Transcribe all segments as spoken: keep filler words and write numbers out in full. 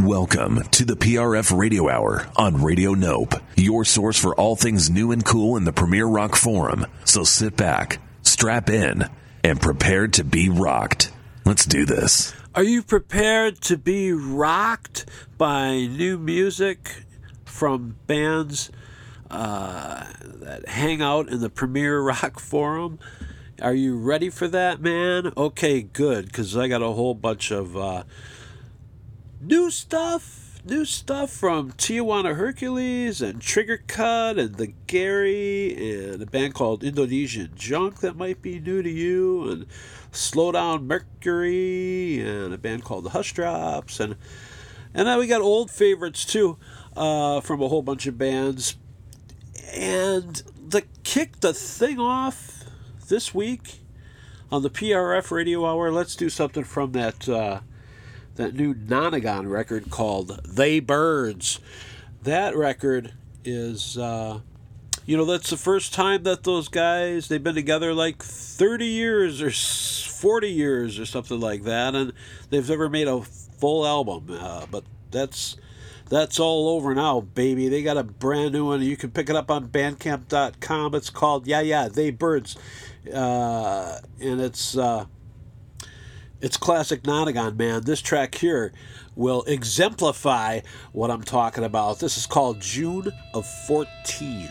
Welcome to the P R F Radio Hour on Radio Nope, your source for all things new and cool in the Premier Rock Forum. So sit back, strap in, and prepare to be rocked. Let's do this. Are you prepared to be rocked by new music from bands uh, that hang out in the Premier Rock Forum? Are you ready for that, man? Okay, good, because I got a whole bunch of uh, new stuff, new stuff from Tijuana Hercules and Trigger Cut and The Gary and a band called Indonesian Junk that might be new to you, and Slow Down Mercury and a band called the Hush Drops, and and then we got old favorites too uh, from a whole bunch of bands. And to kick the thing off this week on the P R F Radio Hour, let's do something from that uh, that new Nonagon record called They Birds. That record is, uh, you know, that's the first time that those guys, they've been together like thirty years or forty years or something like that, and they've never made a full album. Uh, but that's that's all over now, baby. They got a brand new one. You can pick it up on bandcamp dot com. It's called, yeah, yeah, They Birds. Uh, and it's... Uh, It's classic Nonagon, man. This track here will exemplify what I'm talking about. This is called June of fourteen.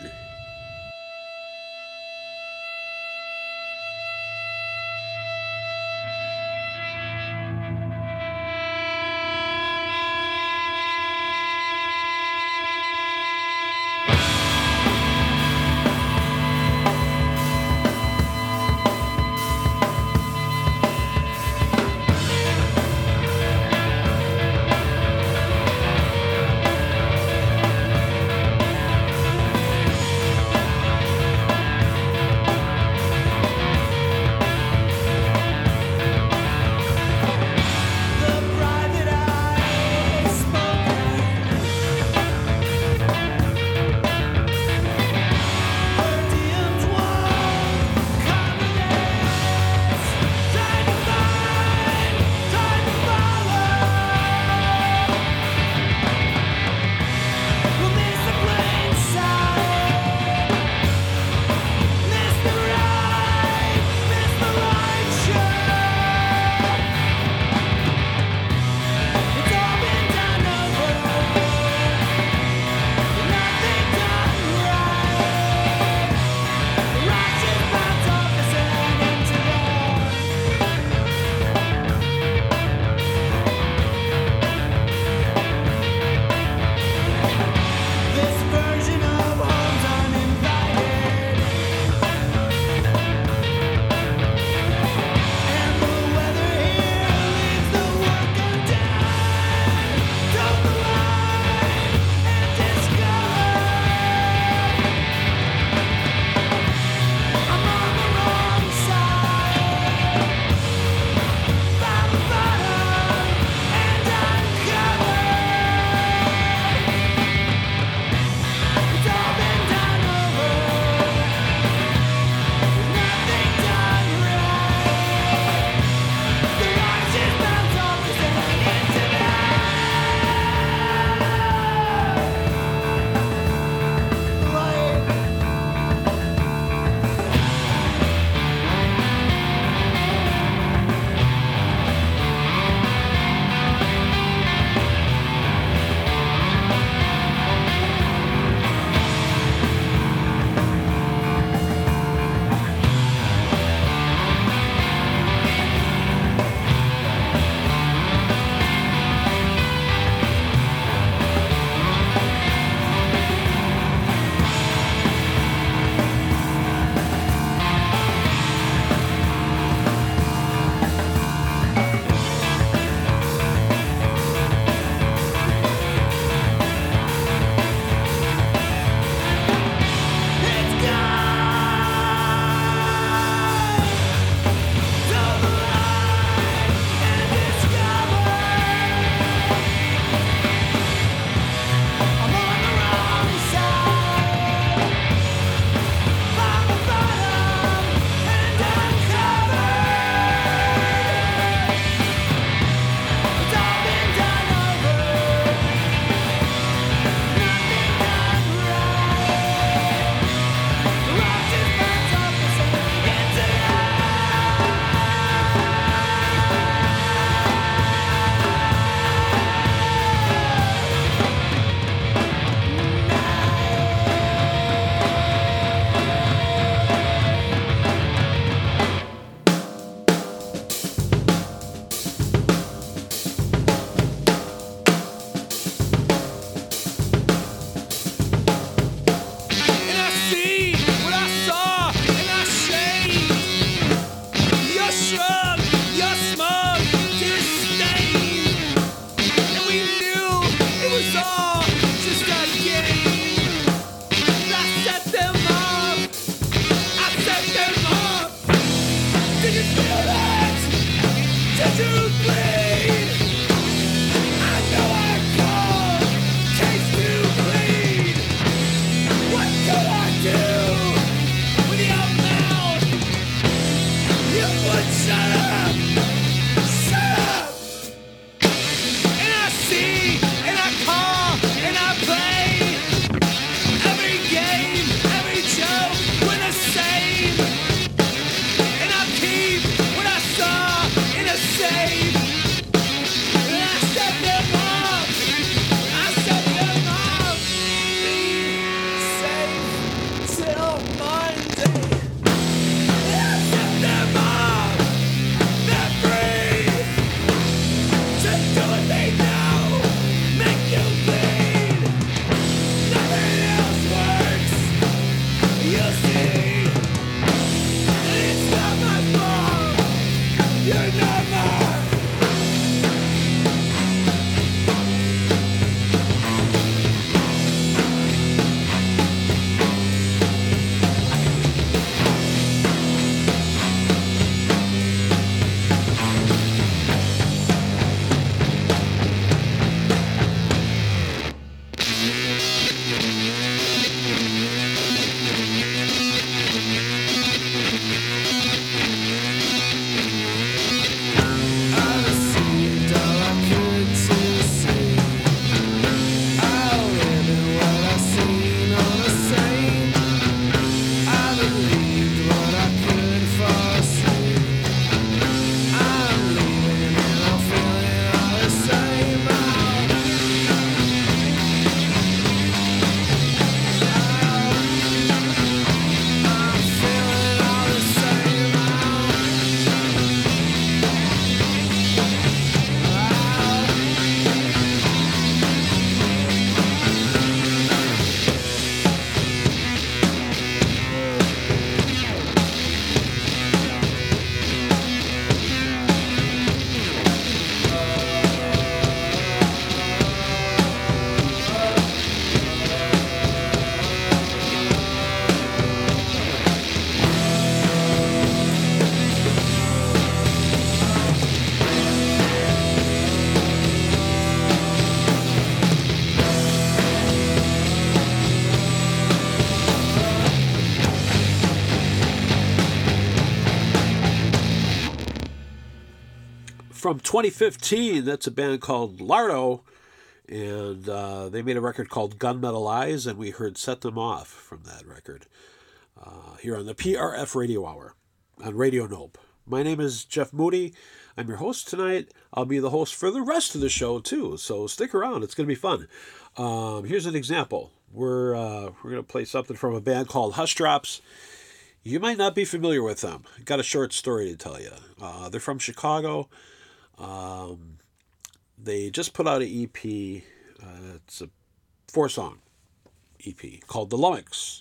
from twenty fifteen. That's a band called Lardo, and uh, they made a record called Gunmetal Eyes, and we heard Set Them Off from that record uh, here on the P R F Radio Hour on Radio Nope. My name is Jeff Moody. I'm your host tonight. I'll be the host for the rest of the show, too, so stick around. It's going to be fun. Um, here's an example. We're, uh, we're going to play something from a band called Hush Drops. You might not be familiar with them. Got a short story to tell you. Uh, they're from Chicago. Um, they just put out an E P. Uh, it's a four-song E P called The Lummox.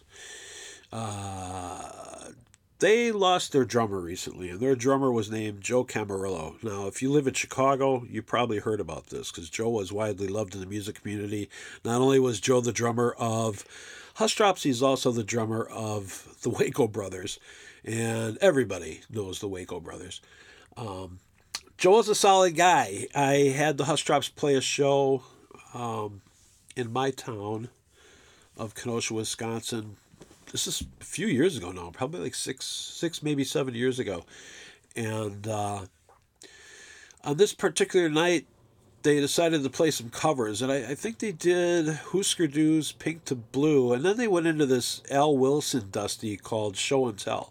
Uh, they lost their drummer recently, and their drummer was named Joe Camarillo. Now, if you live in Chicago, you probably heard about this, because Joe was widely loved in the music community. Not only was Joe the drummer of Hush Drops, he's also the drummer of the Waco Brothers, and everybody knows the Waco Brothers. Um, Joe is a solid guy. I had the Hush Drops play a show um, in my town of Kenosha, Wisconsin. This is a few years ago now, probably like six, six maybe seven years ago. And uh, on this particular night, they decided to play some covers, and I, I think they did Husker Du's Pink to Blue, and then they went into this Al Wilson dusty called Show and Tell.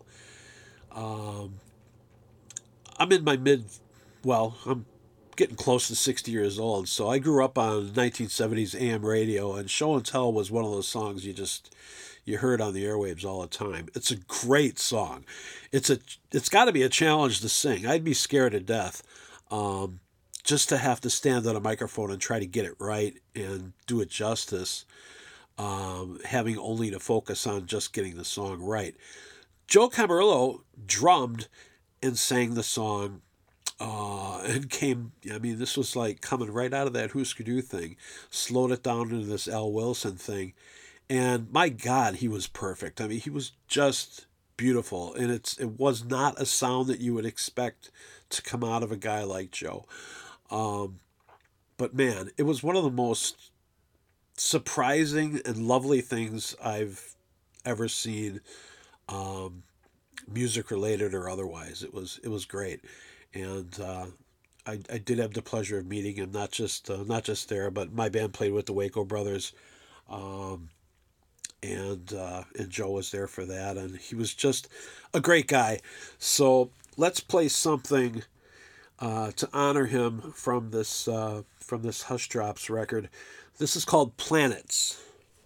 Um, I'm in my mid, well, I'm getting close to sixty years old, so I grew up on nineteen seventies A M radio, and Show and Tell was one of those songs you just, you heard on the airwaves all the time. It's a great song. It's a, it's got to be a challenge to sing. I'd be scared to death. Um, just to have to stand on a microphone and try to get it right and do it justice, um, having only to focus on just getting the song right. Joe Camarillo drummed and sang the song uh, and came, I mean, this was like coming right out of that Husker Du thing, slowed it down into this Al Wilson thing. And my God, he was perfect. I mean, he was just beautiful. And it's it was not a sound that you would expect to come out of a guy like Joe. Um, but man, it was one of the most surprising and lovely things I've ever seen, um, music related or otherwise. It was, it was great. And, uh, I, I did have the pleasure of meeting him, not just, uh, not just there, but my band played with the Waco Brothers. Um, and, uh, and Joe was there for that, and he was just a great guy. So let's play something Uh, to honor him from this uh, from this Hush Drops record. This is called Planets.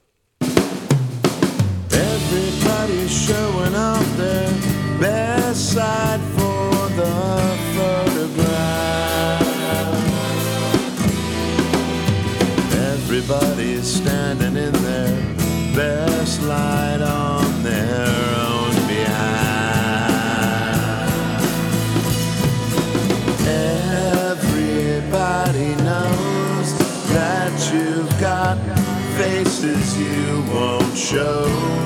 Everybody's showing off their best side for the photograph. Everybody's standing in their best light on their own behalf. Everybody knows that you've got faces you won't show.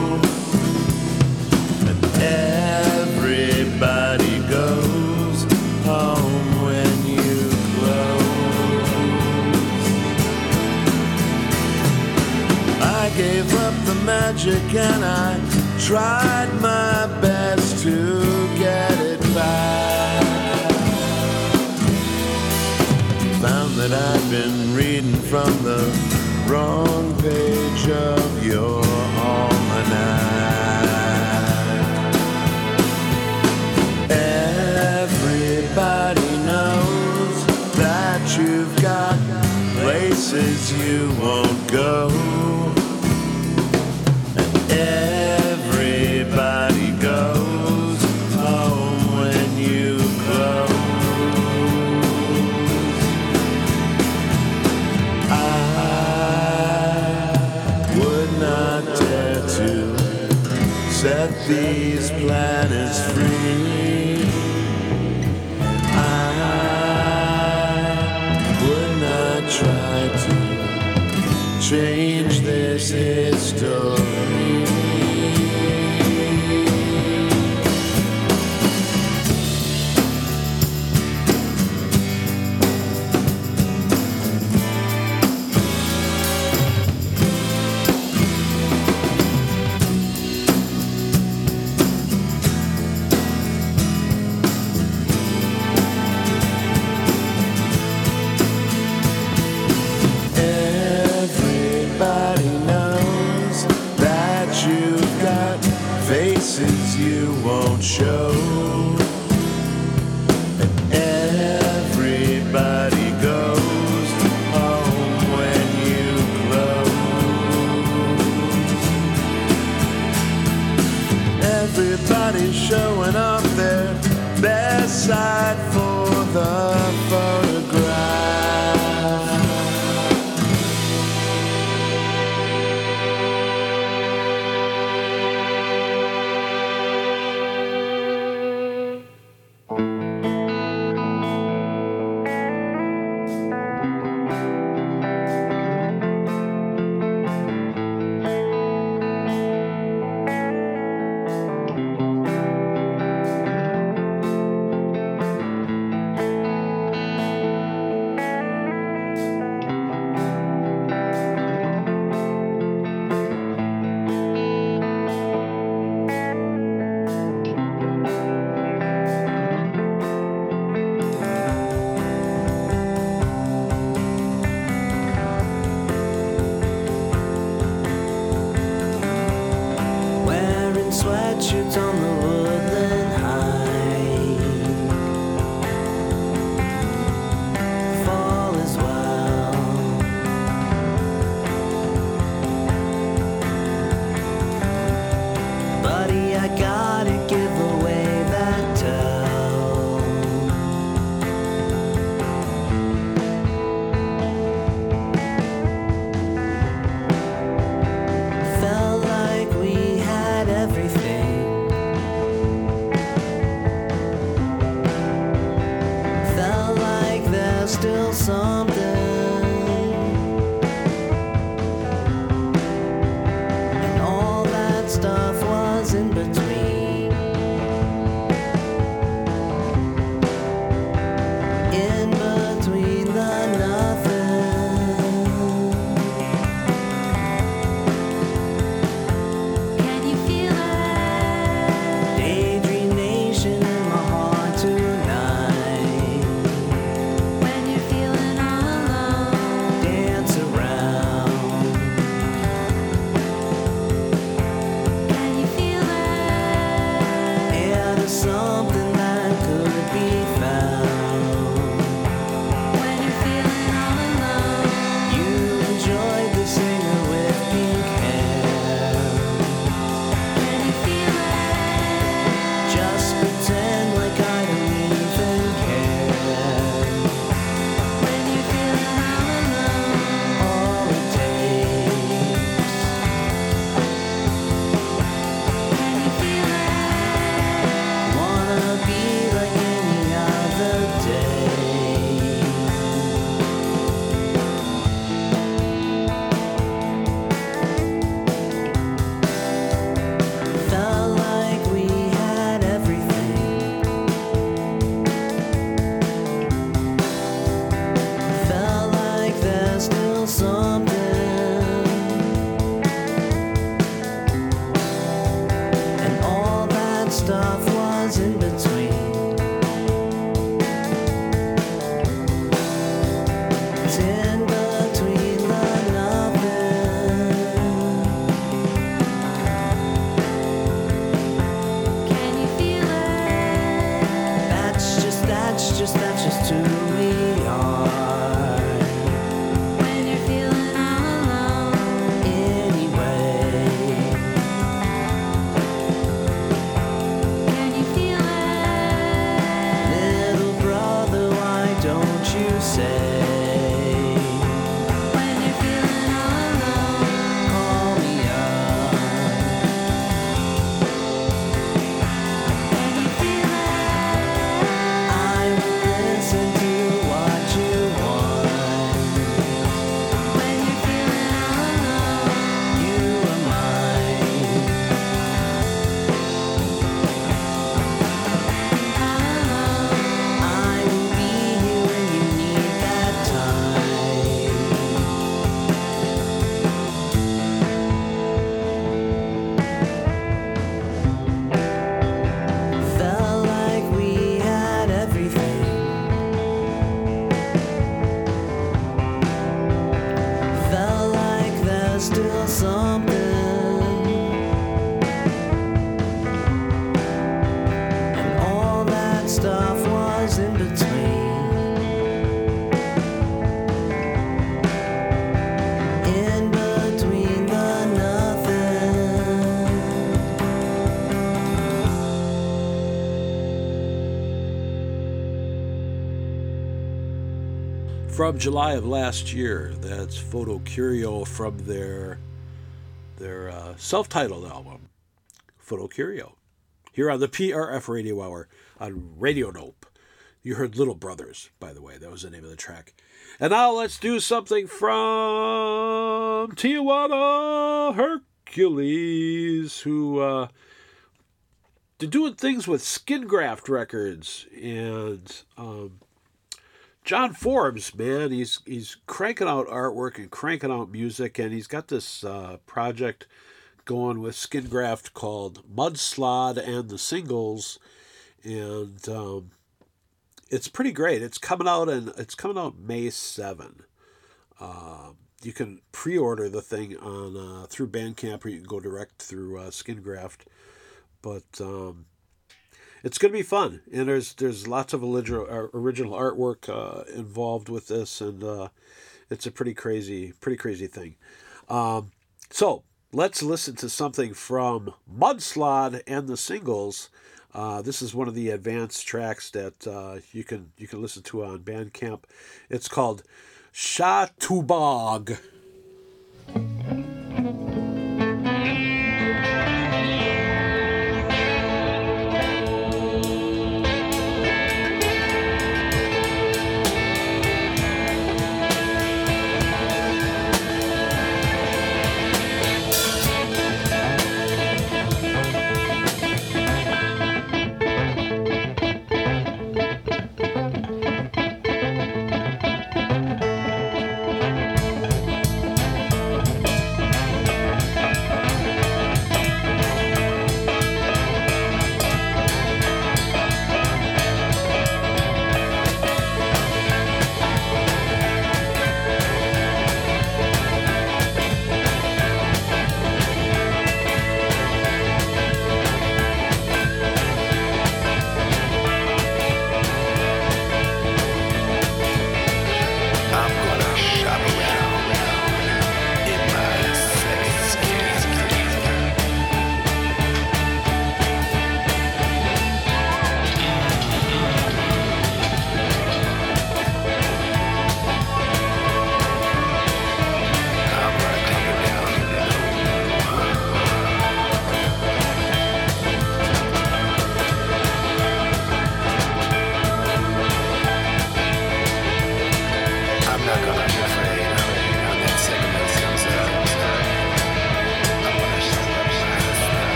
And everybody goes home when you close. I gave up the magic and I tried my best to get it back. Found that I've been reading from the wrong page of your almanac. Everybody knows that you've got places you won't go. And everybody goes home when you close. Set these planets free. I would not try to change this history. showing off their best side for the photograph. Sweatshirts on the woodland high. Fall as well. Buddy, I gotta give away that towel. Felt like we had everything. Felt like there's still something, and all that stuff was in between. In between the nothing. Can you feel it? Daydream nation in my heart tonight. When you're feeling all alone. Dance around. Can you feel it? Yeah, there's something that could be found. When you're feeling all alone. You enjoyed the singer with pink hair. Can you feel it? Just pretend like I don't even care. When you're feeling all alone. All it takes. Can you feel it? Wanna be like any other day. Felt like we had everything. Felt like there's still something, and all that stuff was in between. It's in between the nothing. Can you feel it? That's just, that's just, that's just who we are. When you're feeling all alone. Anyway, Can you feel it? little brother, why don't you say? When you're feeling all alone. Call me up. Can you feel it? I will listen to what you want. When you're feeling all alone. You are mine. All alone. I will be here when you need that time. Felt like we had everything. Felt like there's still something, and all that stuff was in between. In between the nothing. from July of last year. That's Photo Curio from their their uh, self-titled album, Photo Curio. Here on the P R F Radio Hour on Radio Nope. You heard Little Brothers, by the way. That was the name of the track. And now let's do something from Tijuana Hercules, who uh, they're doing things with Skin Graft Records. And um, John Forbes, man, he's he's cranking out artwork and cranking out music, and he's got this uh, project going with Skin Graft called Mudslide and the Singles, and um, it's pretty great. It's coming out and it's coming out May seventh. Uh, you can pre-order the thing on uh, through Bandcamp, or you can go direct through uh, Skin Graft. But um, it's going to be fun, and there's there's lots of original original artwork uh, involved with this, and uh, it's a pretty crazy pretty crazy thing. Um, so let's listen to something from Mudslide and the Singles. Uh, this is one of the advanced tracks that uh, you can you can listen to on Bandcamp. It's called Shatubog. Thank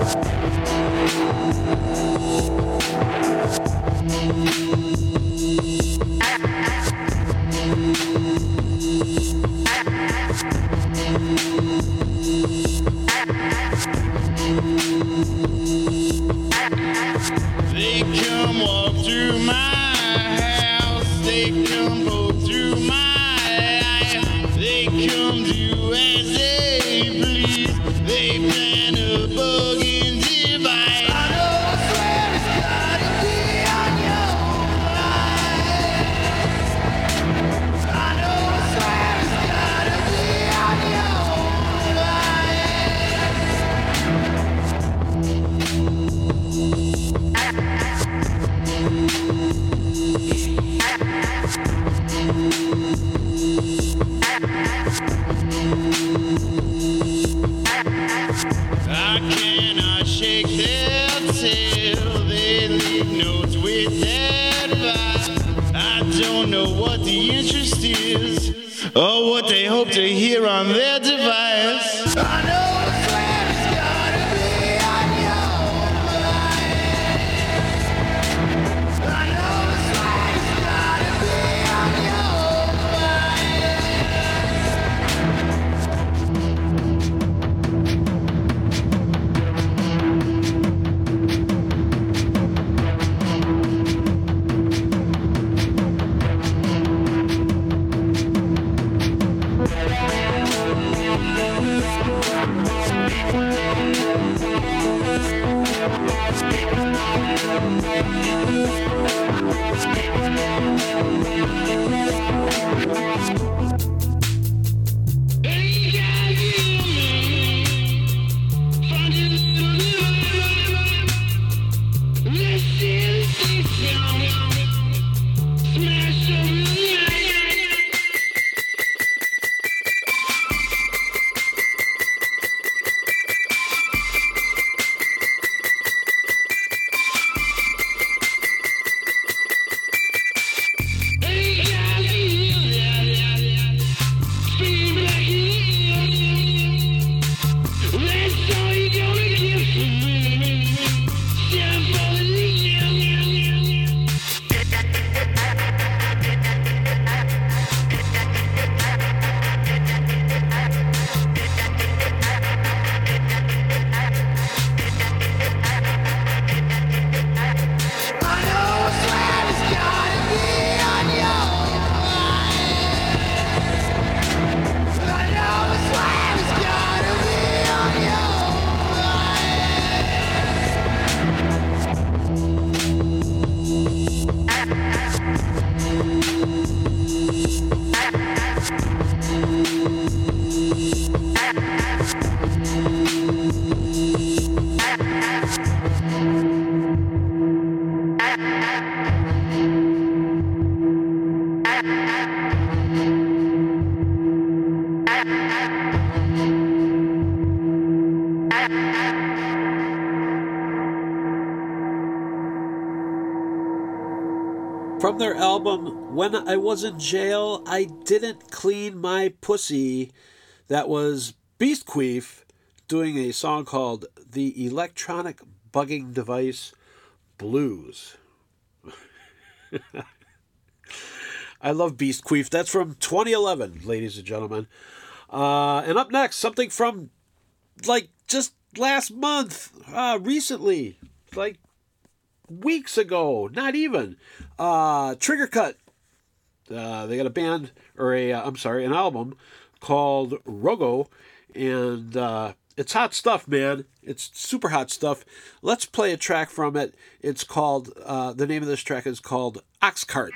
They come walk through my house. They come poke through my life. They come do as they please. They plan a bug and device. I know I swear it's gotta be on your mind. I know I swear it's gotta be on your I cannot shake their tail. They leave notes with advice. I don't know what the interest is or what they hope to hear on their device. I know I swear it's gotta be on your mind. I know I swear it's gotta be on your From their album, When I Was in Jail, I Didn't Clean My Pussy, that was Beastqueef doing a song called The Electronic Bugging Device Blues. I love Beastqueef. That's from twenty eleven, ladies and gentlemen. Uh, and up next, something from, like, just last month, uh, recently, like, weeks ago, not even. Uh, Trigger Cut. Uh, they got a band, or a, uh, I'm sorry, an album called Rogo, and uh, it's hot stuff, man. It's super hot stuff. Let's play a track from it. It's called, uh, the name of this track is called Oxcart.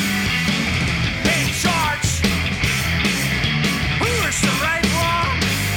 Hey, George, who is the right one?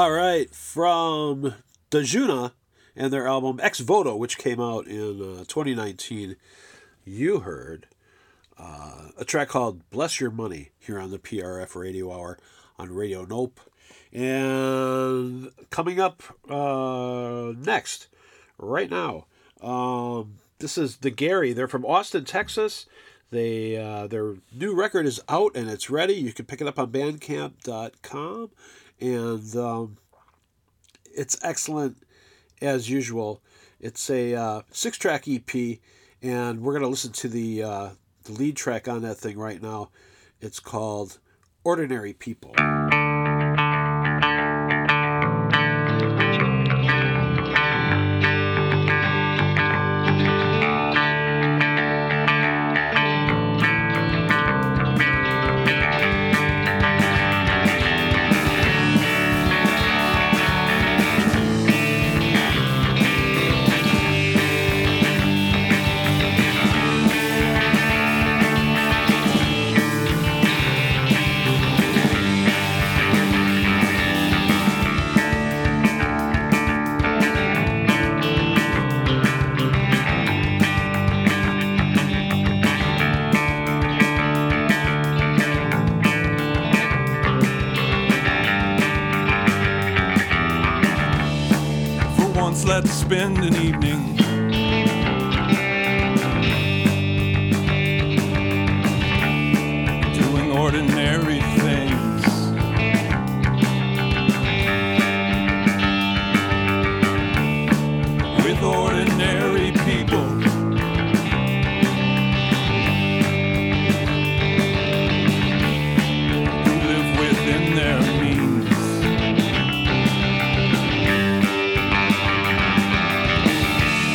All right, from Dajuna and their album Ex Voto, which came out in uh, twenty nineteen, you heard uh, a track called Bless Your Money here on the P R F Radio Hour on Radio Nope. And coming up uh, next, right now, um, this is the Gary. They're from Austin, Texas. They uh, their new record is out and it's ready. You can pick it up on bandcamp dot com. And um, it's excellent as usual. It's a uh, six-track E P, and we're going to listen to the, uh, the lead track on that thing right now. It's called Ordinary People. Let's spend an evening doing ordinary things. With ordinary people. Who live within their means.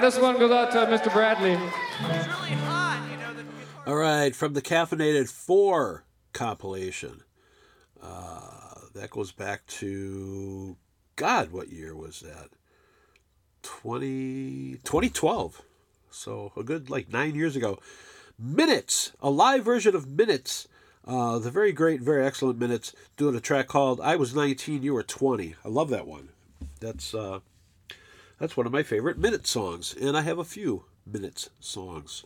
this one goes out to Mister Bradley. All right, from the Caffeinated four compilation. Uh, that goes back to, God, what year was that? twenty, twenty twelve. So a good, like, nine years ago. Minutes, a live version of Minutes. Uh, the very great, very excellent Minutes, doing a track called I Was nineteen, You Were twenty. I love that one. That's, uh, that's one of my favorite Minutes songs, and I have a few Minutes songs.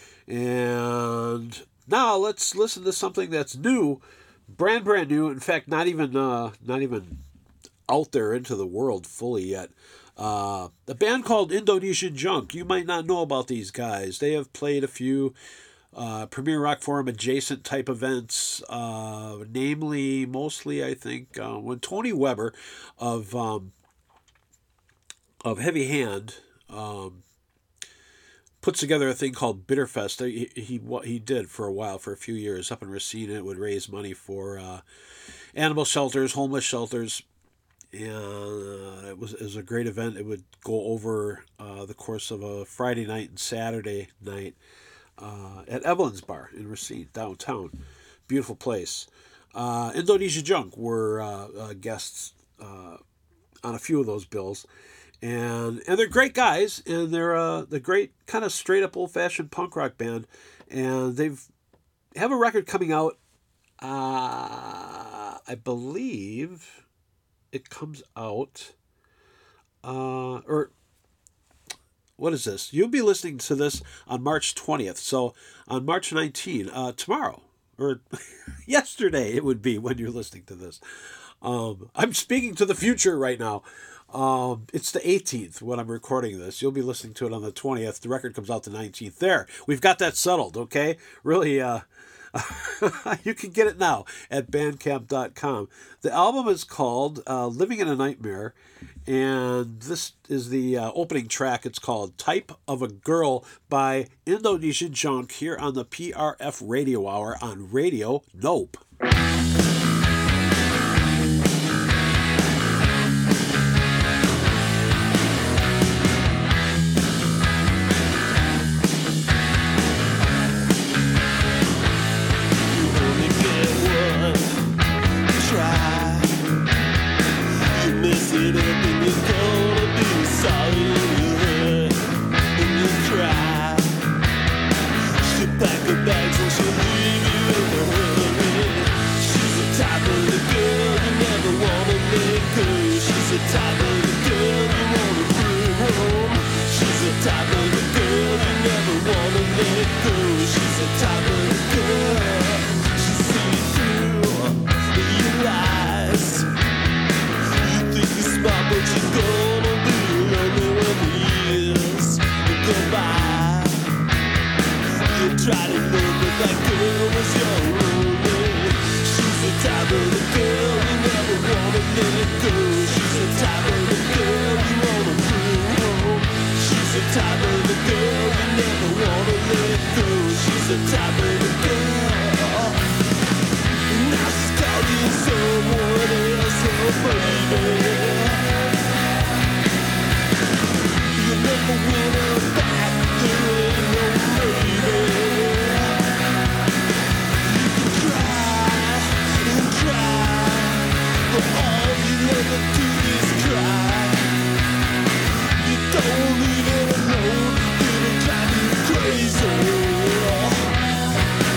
And now let's listen to something that's new, brand brand new. In fact, not even uh, not even out there into the world fully yet. Uh, a band called Indonesian Junk. You might not know about these guys. They have played a few uh, Premier Rock Forum adjacent type events, uh, namely, mostly I think uh, when Tony Weber of um, of Heavy Hand. Um, puts together a thing called Bitterfest. He, he what he did for a while, for a few years, up in Racine. It would raise money for uh, animal shelters, homeless shelters. And uh, it was, it was a great event. It would go over uh, the course of a Friday night and Saturday night uh, at Evelyn's Bar in Racine, downtown. Beautiful place. Uh, Indonesia Junk were uh, uh, guests uh, on a few of those bills. And and they're great guys, and they're uh, the great kind of straight up old fashioned punk rock band, and they've have a record coming out. Uh, I believe it comes out, uh, or what is this? You'll be listening to this on March twentieth. So on March nineteenth, uh, tomorrow or yesterday it would be when you're listening to this. Um, I'm speaking to the future right now. Um, it's the eighteenth when I'm recording this. You'll be listening to it on the twentieth. The record comes out the nineteenth. There, we've got that settled, okay? Really, uh, you can get it now at bandcamp dot com. The album is called uh, Living in a Nightmare, and this is the uh, opening track. It's called Type of a Girl by Indonesian Junk here on the P R F Radio Hour on Radio Nope. Don't leave it alone, it'll drive you crazy.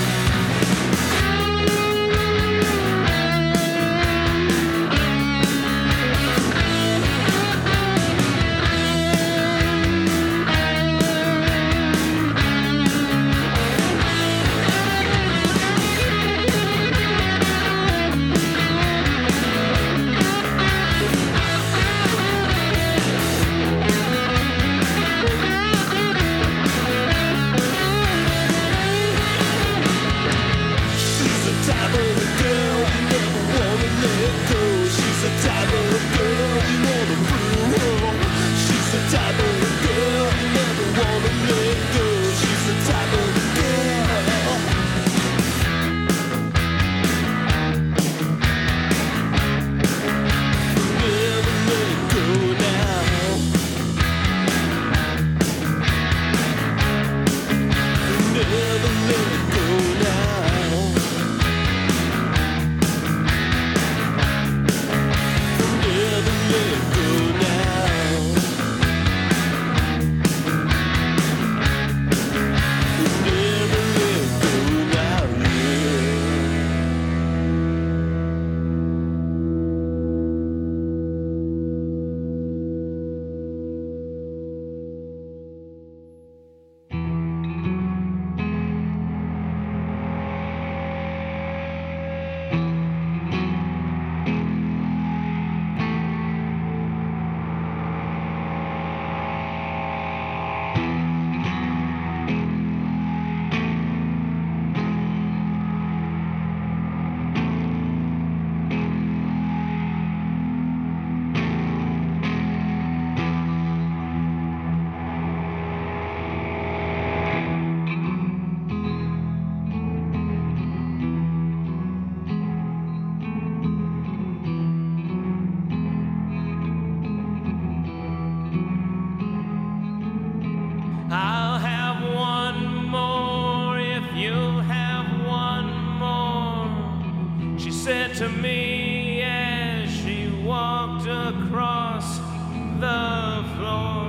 said to me as she walked across the floor.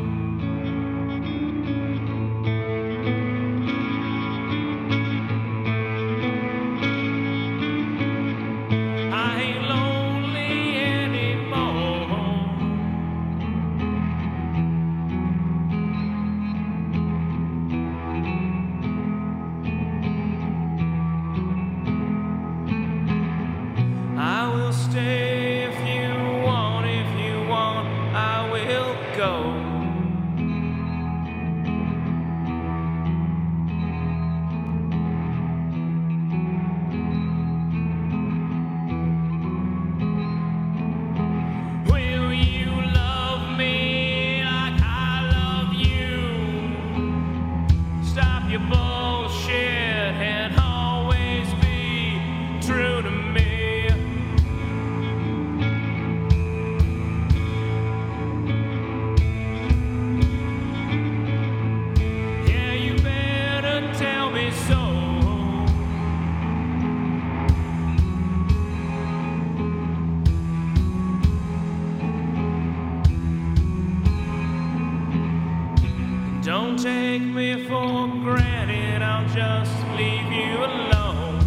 I ain't lonely anymore. I will stay if you want, if you want, I will go. Will you love me like I love you? Stop your bullshit and always be true to me. Yeah, you better tell me so. Don't take me for granted, I'll just leave you alone.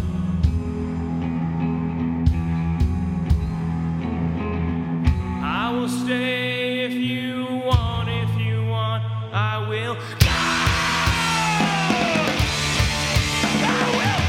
I will stay if you want, if you want, I will go. I will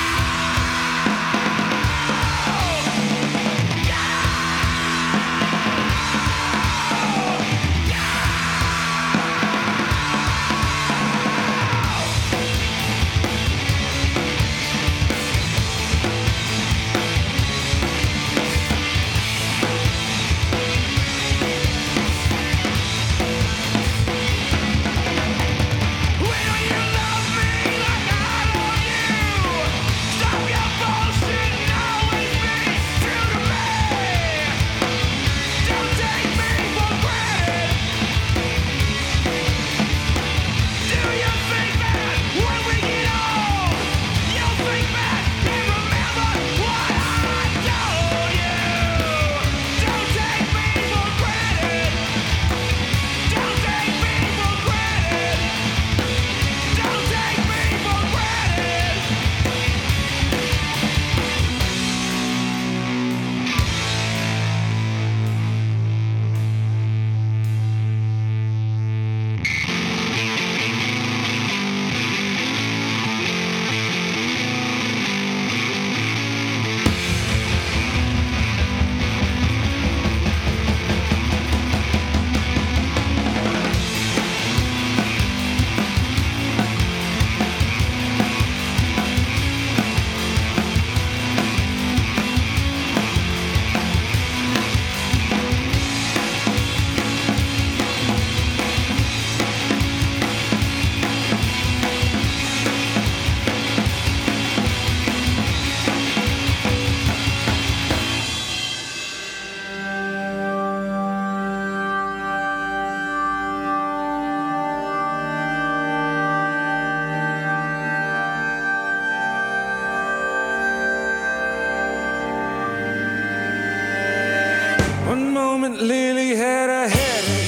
One moment Lily had a headache,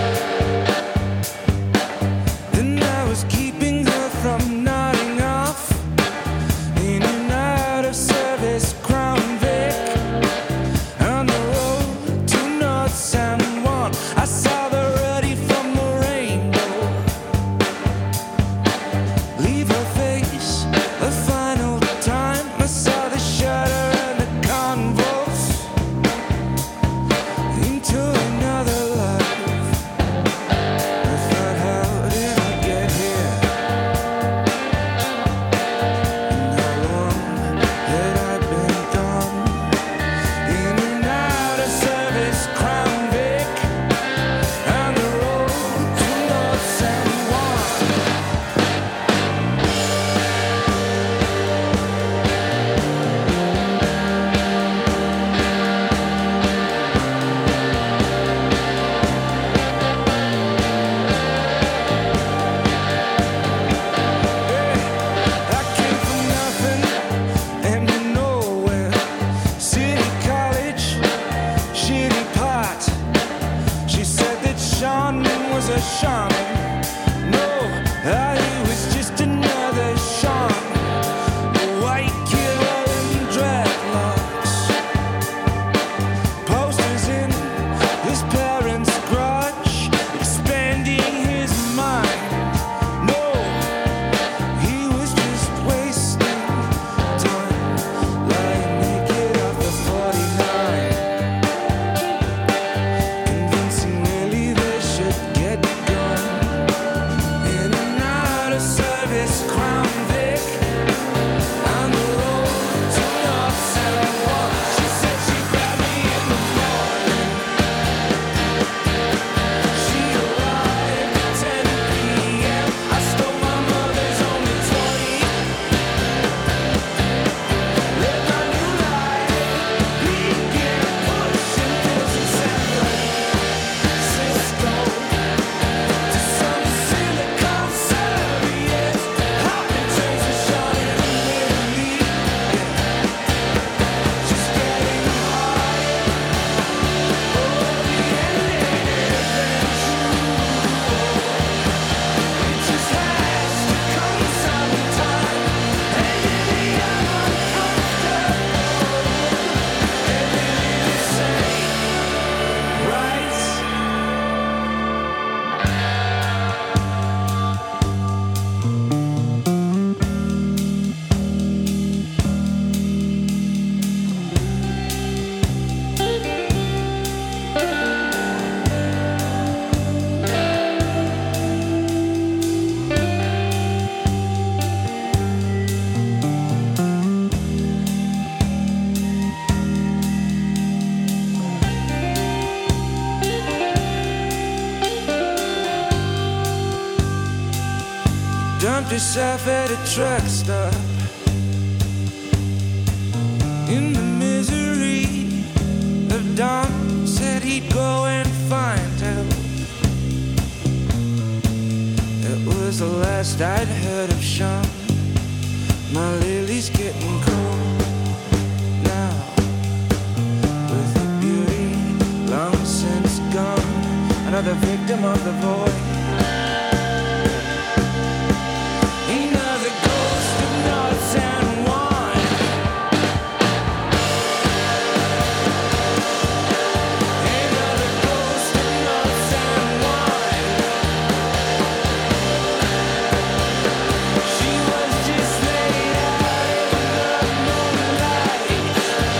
then I was keeping her from nodding off. In and out of service, Crown Vic, on the road to North San Juan. I saw the ruddy from the rainbow leave her face the final time. I saw the shudder and the convulse into another life. Crown Vic on the road to North San Juan. She said she grabbed me in the morning. She arrived at ten p.m. I stole my mother's only twenty. Let my new life begin, pushing pills in San Francisco to some silicone serviettes, hopping trains and shawty and Italy. Just getting higher, oh, the ending isn't true. It just has to come sometime, and maybe I'm uncomfortable, and maybe this ain't right. Dumped yourself at a truck stop in the misery of dawn. Said he'd go and find help. It was the last I'd heard of Sean. My lily's getting cold now, with her beauty long since gone. Another victim of the void. Another ghost of North San Juan. Another ghost of North San Juan. She was just laid out in the moonlight.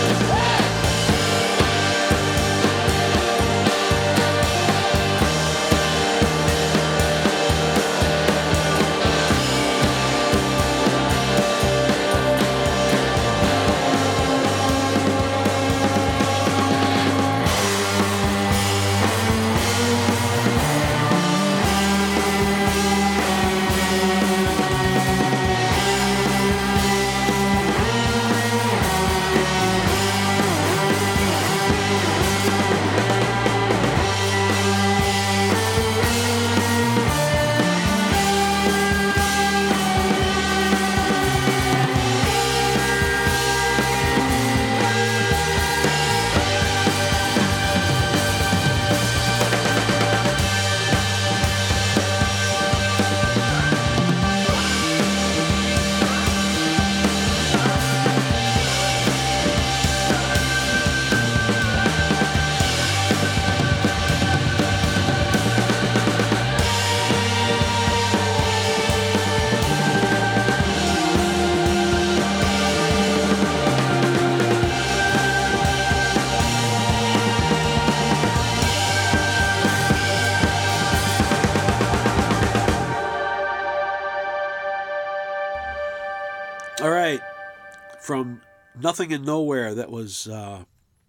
All right, from Nothing and Nowhere, that was uh,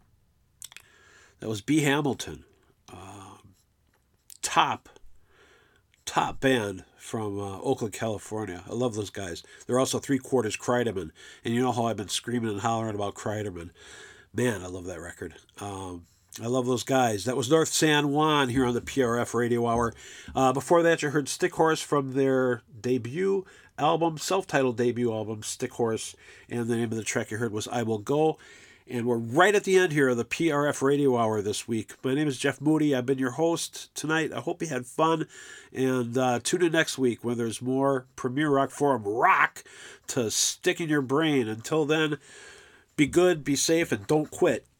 that was B. Hamilton, uh, top top band from uh, Oakland, California. I love those guys. They're also three quarters Kreiderman, and you know how I've been screaming and hollering about Kreiderman. Man, I love that record. Um, I love those guys. That was North San Juan here on the P R F Radio Hour. Uh, before that, you heard Stick Horse from their debut album, self-titled debut album, Stick Horse, and the name of the track you heard was I Will Go. And we're right at the end here of the P R F Radio Hour this week. My name is Jeff Moody. I've been your host tonight. I hope you had fun. And uh, tune in next week when there's more Premier Rock Forum rock to stick in your brain. Until then, be good, be safe, and don't quit.